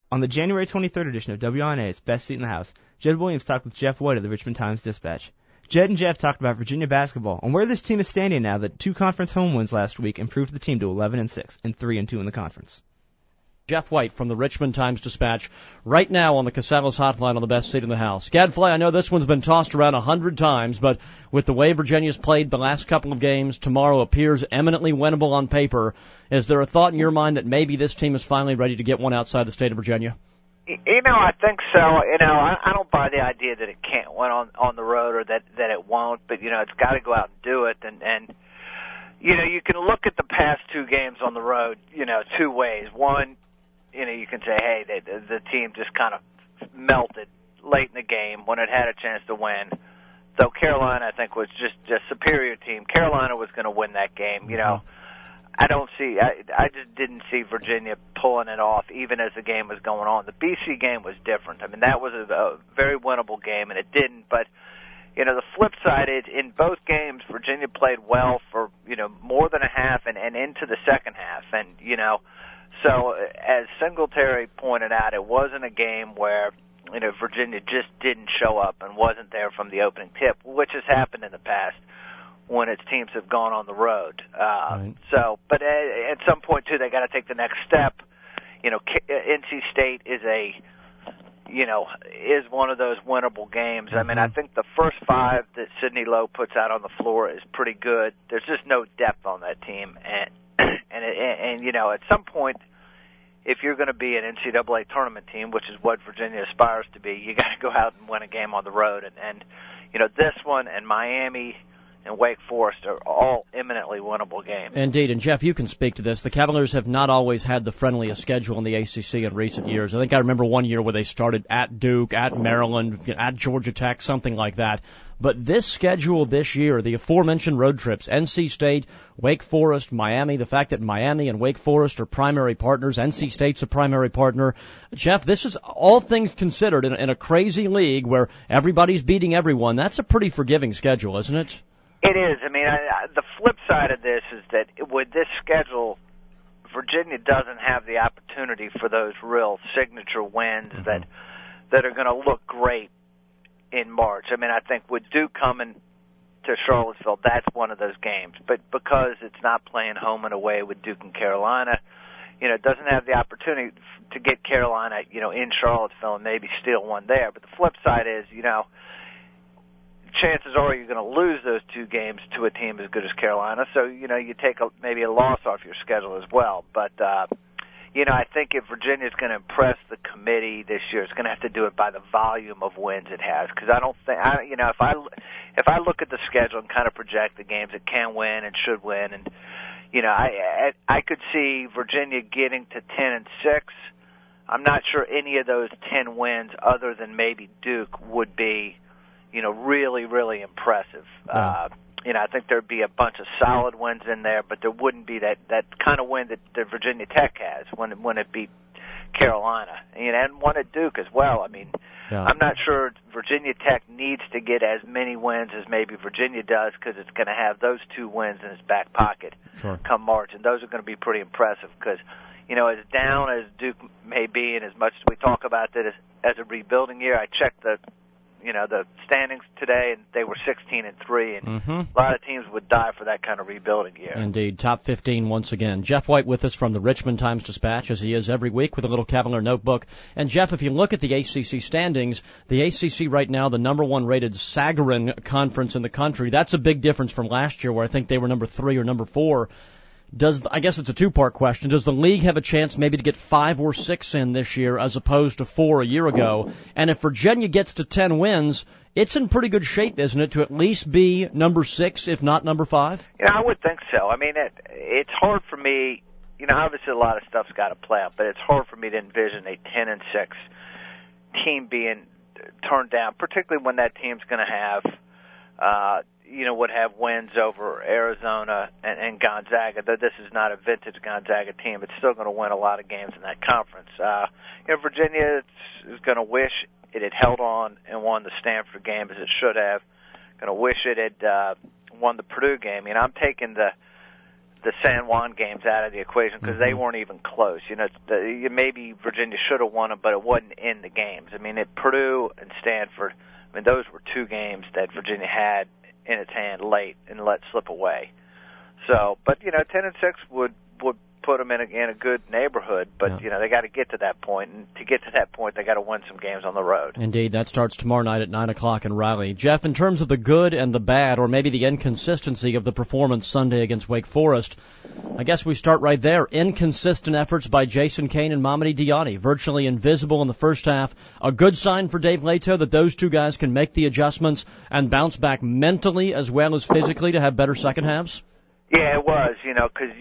On the January 23rd edition of WINA's Best Seat in the House, Jed Williams talked with Jeff White of the Richmond Times-Dispatch. Jed and Jeff talked about Virginia basketball and where this team is standing now that 2 conference home wins last week improved the team to 11-6 and 3-2 in the conference. Jeff White from the Richmond Times-Dispatch right now on the Casella's Hotline on the Best Seat in the House. Gadfly, I know this one's been tossed around 100 times, but with the way Virginia's played the last couple of games, tomorrow appears eminently winnable on paper. Is there a thought in your mind that maybe this team is finally ready to get one outside the state of Virginia? I think so. I don't buy the idea that it can't win on the road or that it won't, but, it's got to go out and do it. And you can look at the past 2 games on the road, 2 ways. One, you can say, hey, the team just kind of melted late in the game when it had a chance to win. Though Carolina, I think, was just a superior team. Carolina was going to win that game. I just didn't see Virginia pulling it off even as the game was going on. The BC game was different. I mean, that was a very winnable game, and it didn't. But, the flip side is in both games, Virginia played well for, more than a half and into the second half. And, so as Singletary pointed out, it wasn't a game where, Virginia just didn't show up and wasn't there from the opening tip, which has happened in the past when its teams have gone on the road. Right. But at some point, too, they got to take the next step. NC State is is one of those winnable games. I mean, I think the first 5 that Sidney Lowe puts out on the floor is pretty good. There's just no depth on that team. And at some point, if you're going to be an NCAA tournament team, which is what Virginia aspires to be, you got to go out and win a game on the road. And this one and Miami and Wake Forest are all eminently winnable games. Indeed, and Jeff, you can speak to this. The Cavaliers have not always had the friendliest schedule in the ACC in recent years. I think I remember one year where they started at Duke, at Maryland, at Georgia Tech, something like that. But this schedule this year, the aforementioned road trips, NC State, Wake Forest, Miami, the fact that Miami and Wake Forest are primary partners, NC State's a primary partner. Jeff, this is all things considered in a crazy league where everybody's beating everyone. That's a pretty forgiving schedule, isn't it? It is. I mean, the flip side of this is that with this schedule, Virginia doesn't have the opportunity for those real signature wins that are going to look great in March. I mean, I think with Duke coming to Charlottesville, that's one of those games. But because it's not playing home and away with Duke and Carolina, it doesn't have the opportunity to get Carolina, in Charlottesville and maybe steal one there. But the flip side is, chances are you're going to lose those 2 games to a team as good as Carolina. So, you take maybe a loss off your schedule as well. But, I think if Virginia's going to impress the committee this year, it's going to have to do it by the volume of wins it has. Because I don't think, if I look at the schedule and kind of project the games it can win and should win, and, I could see Virginia getting to 10-6. I'm not sure any of those 10 wins other than maybe Duke would be, really, really impressive. Yeah. I think there'd be a bunch of solid wins in there, but there wouldn't be that kind of win that Virginia Tech has when it beat Carolina, and one at Duke as well. I mean, yeah. I'm not sure Virginia Tech needs to get as many wins as maybe Virginia does because it's going to have those 2 wins in its back pocket come March, and those are going to be pretty impressive because, as down as Duke may be and as much as we talk about that as a rebuilding year, I checked the standings today, and they were 16-3, and a lot of teams would die for that kind of rebuilding year. Indeed, top 15 once again. Jeff White with us from the Richmond Times-Dispatch, as he is every week with a little Cavalier notebook. And Jeff, if you look at the ACC standings, the ACC right now, the number 1 rated Sagarin conference in the country, that's a big difference from last year where I think they were number 3 or number 4. I guess it's a 2-part question. Does the league have a chance maybe to get 5 or 6 in this year as opposed to 4 a year ago? And if Virginia gets to 10 wins, it's in pretty good shape, isn't it, to at least be number 6, if not number 5? Yeah, I would think so. I mean, it's hard for me. Obviously a lot of stuff's got to play out, but it's hard for me to envision a 10-6 team being turned down, particularly when that team's going to have would have wins over Arizona and Gonzaga. Though this is not a vintage Gonzaga team, it's still going to win a lot of games in that conference. Virginia is going to wish it had held on and won the Stanford game as it should have. Going to wish it had won the Purdue game. I'm taking the the San Juan games out of the equation because they weren't even close. You know, maybe Virginia should have won them, but it wasn't in the games. I mean, at Purdue and Stanford, I mean, those were two games that Virginia had in its hand late and let slip away. So, but 10-6 would put them in a good neighborhood, but they got to get to that point, and to get to that point, they got to win some games on the road. Indeed, that starts tomorrow night at 9:00 in Raleigh. Jeff, in terms of the good and the bad, or maybe the inconsistency of the performance Sunday against Wake Forest, I guess we start right there. Inconsistent efforts by Jason Kane and Mamadi Diani, virtually invisible in the first half. A good sign for Dave Leto that those two guys can make the adjustments and bounce back mentally as well as physically to have better second halves. Yeah, it was, because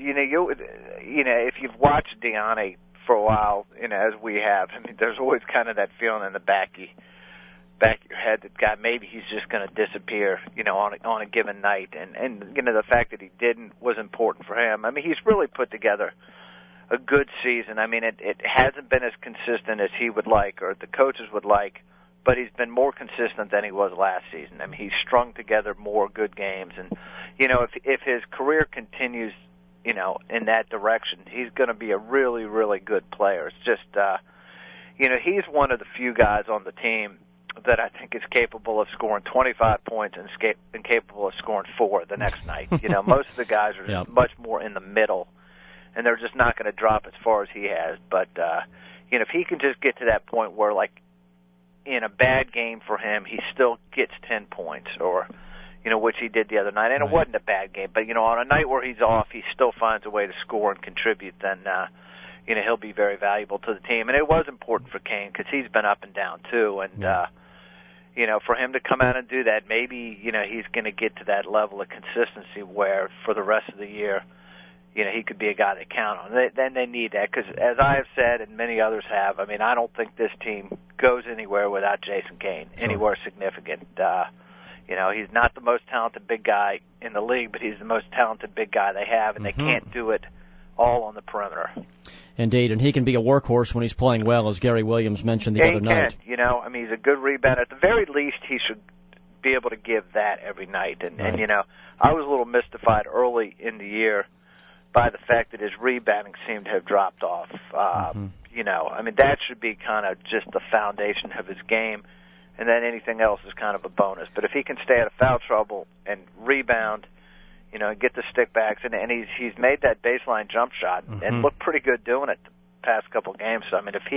if you've watched Diani for a while, as we have, I mean, there's always kind of that feeling in the back of your head that God, maybe he's just going to disappear, on a given night, and the fact that he didn't was important for him. I mean, he's really put together a good season. I mean, it hasn't been as consistent as he would like or the coaches would like, but he's been more consistent than he was last season. I mean, he's strung together more good games, and if his career continues, in that direction, he's going to be a really, really good player. It's just, he's one of the few guys on the team that I think is capable of scoring 25 points and capable of scoring 4 the next night. Most of the guys are just much more in the middle, and they're just not going to drop as far as he has. But, if he can just get to that point where, like, in a bad game for him, he still gets 10 points, or, which he did the other night. And it wasn't a bad game, but, on a night where he's off, he still finds a way to score and contribute, then, he'll be very valuable to the team. And it was important for Kane because he's been up and down, too. And, for him to come out and do that, maybe, he's going to get to that level of consistency where for the rest of the year, he could be a guy they count on. Then they need that because, as I have said and many others have, I mean, I don't think this team goes anywhere without Jason Kane, anywhere significant. He's not the most talented big guy in the league, but he's the most talented big guy they have, and they can't do it all on the perimeter. Indeed, and he can be a workhorse when he's playing well, as Gary Williams mentioned the other night. I mean, he's a good rebounder. At the very least, he should be able to give that every night. And I was a little mystified early in the year by the fact that his rebounding seemed to have dropped off. I mean, that should be kind of just the foundation of his game, and then anything else is kind of a bonus. But if he can stay out of foul trouble and rebound, and get the stick backs, and he's made that baseline jump shot and looked pretty good doing it the past couple of games. So I mean, if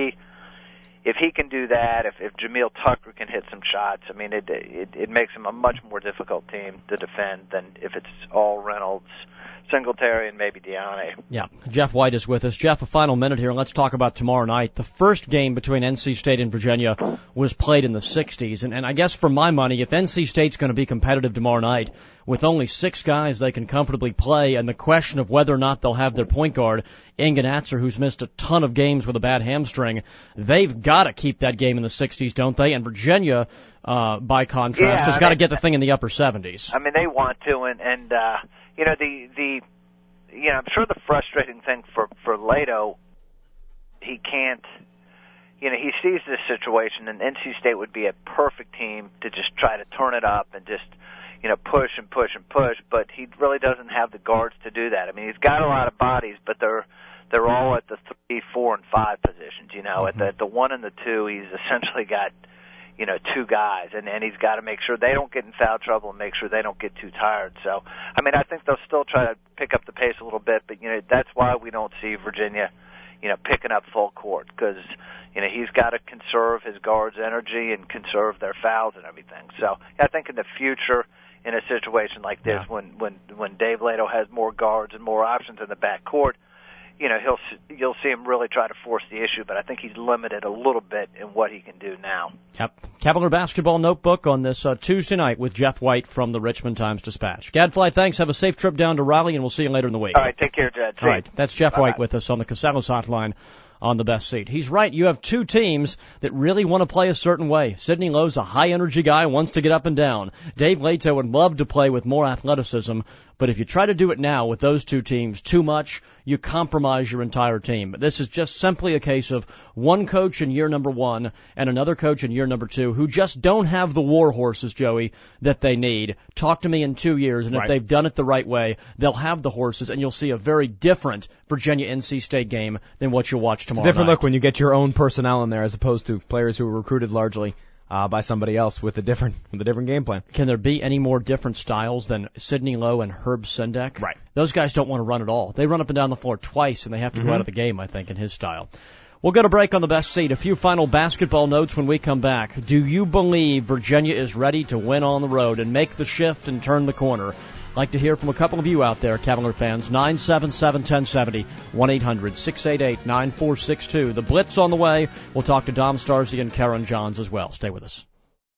he can do that, if Jameel Tucker can hit some shots, I mean, it makes him a much more difficult team to defend than if it's all Reynolds, Singletary, and maybe Diani. Yeah, Jeff White is with us. Jeff, a final minute here, and let's talk about tomorrow night. The first game between NC State and Virginia was played in the 60s, and I guess for my money, if NC State's going to be competitive tomorrow night, with only 6 guys they can comfortably play, and the question of whether or not they'll have their point guard, Engen Atzer, who's missed a ton of games with a bad hamstring, they've got to keep that game in the 60s, don't they? And Virginia, by contrast, has got to get the thing in the upper 70s. I mean, they want to, and I'm sure the frustrating thing for Leto, he can't, he sees this situation, and NC State would be a perfect team to just try to turn it up and just, push and push and push, but he really doesn't have the guards to do that. I mean, he's got a lot of bodies, but they're all at the 3, 4, and 5 positions. At the 1 and the 2, he's essentially got 2 guys, and he's got to make sure they don't get in foul trouble and make sure they don't get too tired. So, I mean, I think they'll still try to pick up the pace a little bit, but, that's why we don't see Virginia, picking up full court, because, he's got to conserve his guards' energy and conserve their fouls and everything. So, I think in the future, in a situation like this, when Dave Leto has more guards and more options in the backcourt, you'll see him really try to force the issue, but I think he's limited a little bit in what he can do now. Yep. Cavalier Basketball Notebook on this Tuesday night with Jeff White from the Richmond Times-Dispatch. Gadfly, thanks. Have a safe trip down to Raleigh, and we'll see you later in the week. All right, take care, Jed. All right, that's Jeff White with us on the Casellas Hotline on the best seat. He's right. You have 2 teams that really want to play a certain way. Sidney Lowe's a high-energy guy, wants to get up and down. Dave Leto would love to play with more athleticism, But if you try to do it now with those two teams too much, you compromise your entire team. This is just simply a case of one coach in year number 1 and another coach in year number 2 who just don't have the war horses, Joey, that they need. Talk to me in 2 years, and if they've done it the right way, they'll have the horses, and you'll see a very different Virginia-NC State game than what you'll watch tomorrow night. It's a different look when you get your own personnel in there as opposed to players who were recruited largely by somebody else with a different game plan. Can there be any more different styles than Sidney Lowe and Herb Sendek? Right. Those guys don't want to run at all. They run up and down the floor twice, and they have to go out of the game, I think, in his style. We'll go to break on the best seat. A few final basketball notes when we come back. Do you believe Virginia is ready to win on the road and make the shift and turn the corner? I'd like to hear from a couple of you out there, Cavalier fans. 977-1070, 1-800-688-9462. The Blitz on the way. We'll talk to Dom Starzy and Karen Johns as well. Stay with us.